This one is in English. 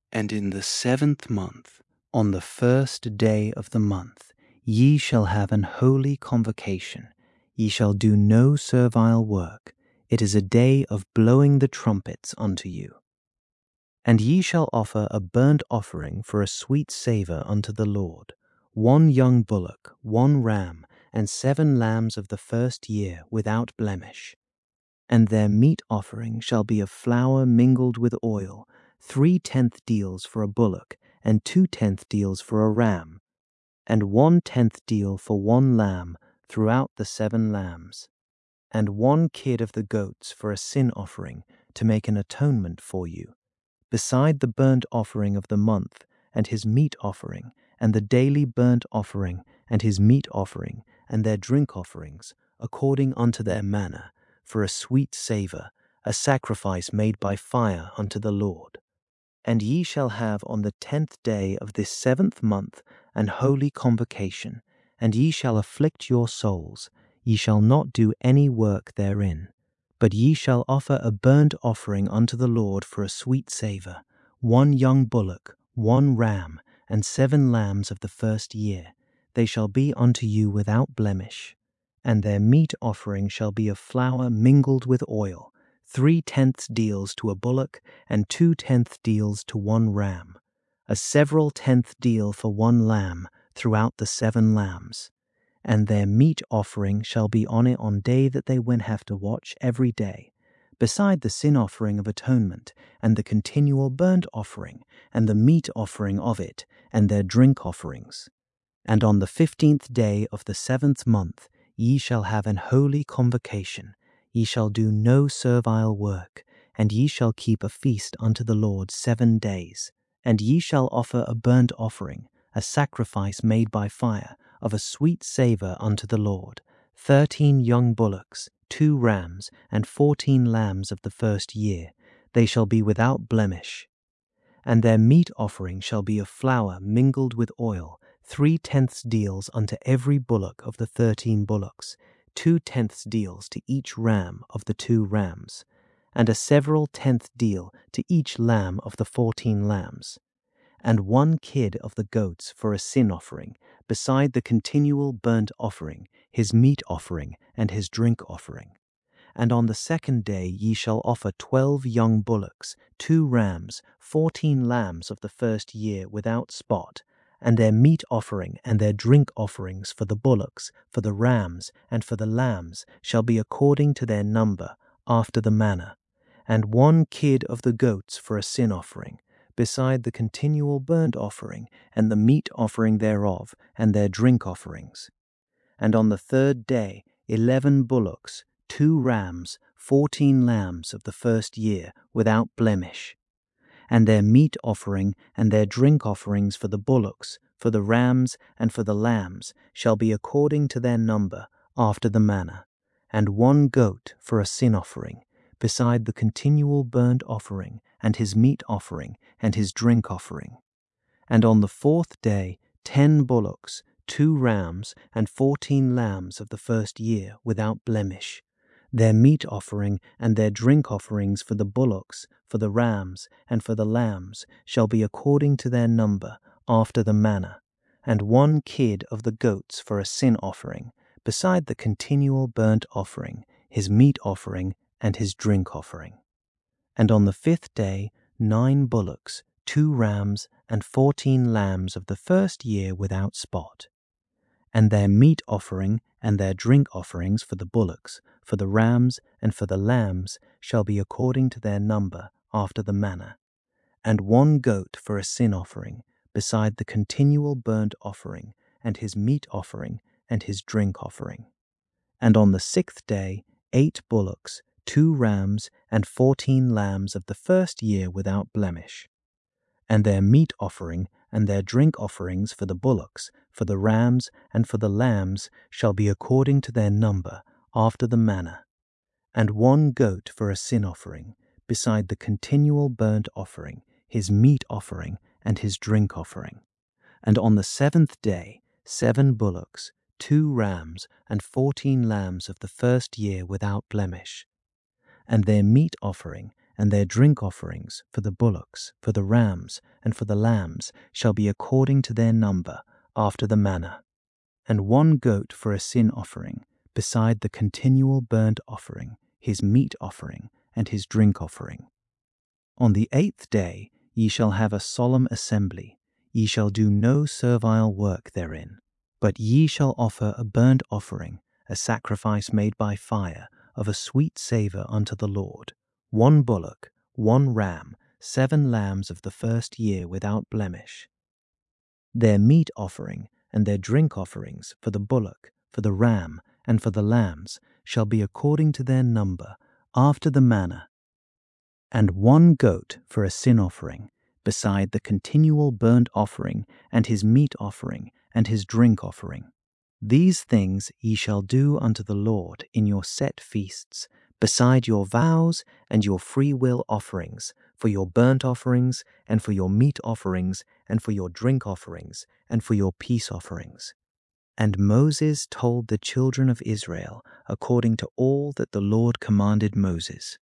And in the 7th month, on the 1st day of the month, ye shall have an holy convocation. Ye shall do no servile work. It is a day of blowing the trumpets unto you. And ye shall offer a burnt offering for a sweet savour unto the Lord, 1 young bullock, 1 ram, and 7 lambs of the first year without blemish. And their meat offering shall be of flour mingled with oil, 3/10 deals for a bullock, and 2/10 deals for a ram, and 1/10 deal for 1 lamb throughout the 7 lambs, and 1 kid of the goats for a sin offering to make an atonement for you, beside the burnt offering of the month, and his meat offering, and the daily burnt offering, and his meat offering, and their drink offerings, according unto their manner, for a sweet savour, a sacrifice made by fire unto the Lord. And ye shall have on the 10th day of this 7th month an holy convocation, and ye shall afflict your souls. Ye shall not do any work therein. But ye shall offer a burnt offering unto the Lord for a sweet savour, 1 young bullock, 1 ram, and 7 lambs of the first year. They shall be unto you without blemish. And their meat offering shall be of flour mingled with oil, 3/10 deals to a bullock, and 2/10 deals to 1 ram, a several 10th deal for 1 lamb throughout the 7 lambs. And their meat offering shall be on it on day that they win have to watch every day, beside the sin offering of atonement, and the continual burnt offering, and the meat offering of it, and their drink offerings. And on the 15th day of the 7th month ye shall have an holy convocation. Ye shall do no servile work, and ye shall keep a feast unto the Lord 7 days. And ye shall offer a burnt offering, a sacrifice made by fire, of a sweet savour unto the Lord, 13 young bullocks, 2 rams, and 14 lambs of the first year. They shall be without blemish. And their meat offering shall be of flour mingled with oil, 3/10 deals unto every bullock of the 13 bullocks, 2/10 deals to each ram of the 2 rams, and a several 10th deal to each lamb of the 14 lambs, and 1 kid of the goats for a sin offering, beside the continual burnt offering, his meat offering, and his drink offering. And on the 2nd day ye shall offer 12 young bullocks, 2 rams, 14 lambs of the first year without spot, and their meat offering and their drink offerings for the bullocks, for the rams, and for the lambs shall be according to their number, after the manner, and 1 kid of the goats for a sin offering, beside the continual burnt offering, and the meat offering thereof, and their drink offerings. And on the 3rd day 11 bullocks, 2 rams, 14 lambs of the first year, without blemish. And their meat offering and their drink offerings for the bullocks, for the rams, and for the lambs shall be according to their number, after the manner, and 1 goat for a sin offering, beside the continual burnt offering, and his meat offering, and his drink offering. And on the 4th day 10 bullocks, 2 rams, and 14 lambs of the first year without blemish. Their meat offering and their drink offerings for the bullocks, for the rams, and for the lambs shall be according to their number, after the manner, and 1 kid of the goats for a sin offering, beside the continual burnt offering, his meat offering, and his drink offering. And on the 5th day 9 bullocks, 2 rams, and 14 lambs of the first year without spot. And their meat offering and their drink offerings for the bullocks, for the rams, and for the lambs shall be according to their number, after the manner, and 1 goat for a sin offering, beside the continual burnt offering, and his meat offering, and his drink offering. And on the 6th day 8 bullocks, 2 rams, and 14 lambs of the first year without blemish. And their meat offering and their drink offerings for the bullocks, for the rams, and for the lambs shall be according to their number, after the manner, and 1 goat for a sin offering, beside the continual burnt offering, his meat offering, and his drink offering. And on the 7th day 7 bullocks, 2 rams, and 14 lambs of the first year without blemish. And their meat offering and their drink offerings for the bullocks, for the rams, and for the lambs shall be according to their number, after the manner. And 1 goat for a sin offering, beside the continual burnt offering, his meat offering, and his drink offering. On the 8th day ye shall have a solemn assembly. Ye shall do no servile work therein, but ye shall offer a burnt offering, a sacrifice made by fire, of a sweet savour unto the Lord, 1 bullock, 1 ram, 7 lambs of the first year without blemish. Their meat offering and their drink offerings for the bullock, for the ram, and for the lambs shall be according to their number, after the manner. And 1 goat for a sin offering, beside the continual burnt offering, and his meat offering, and his drink offering. These things ye shall do unto the Lord in your set feasts, beside your vows and your freewill offerings, for your burnt offerings, and for your meat offerings, and for your drink offerings, and for your peace offerings. And Moses told the children of Israel according to all that the Lord commanded Moses.